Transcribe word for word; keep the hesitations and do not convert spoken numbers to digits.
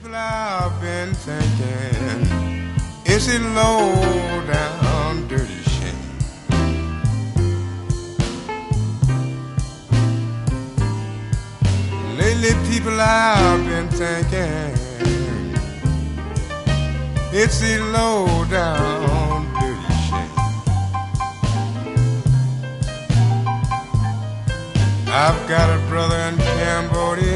I've been thinking, is it low down dirty shame? Lately people I've been thinking, it's the low down dirty shame. I've got a brother in Cambodia,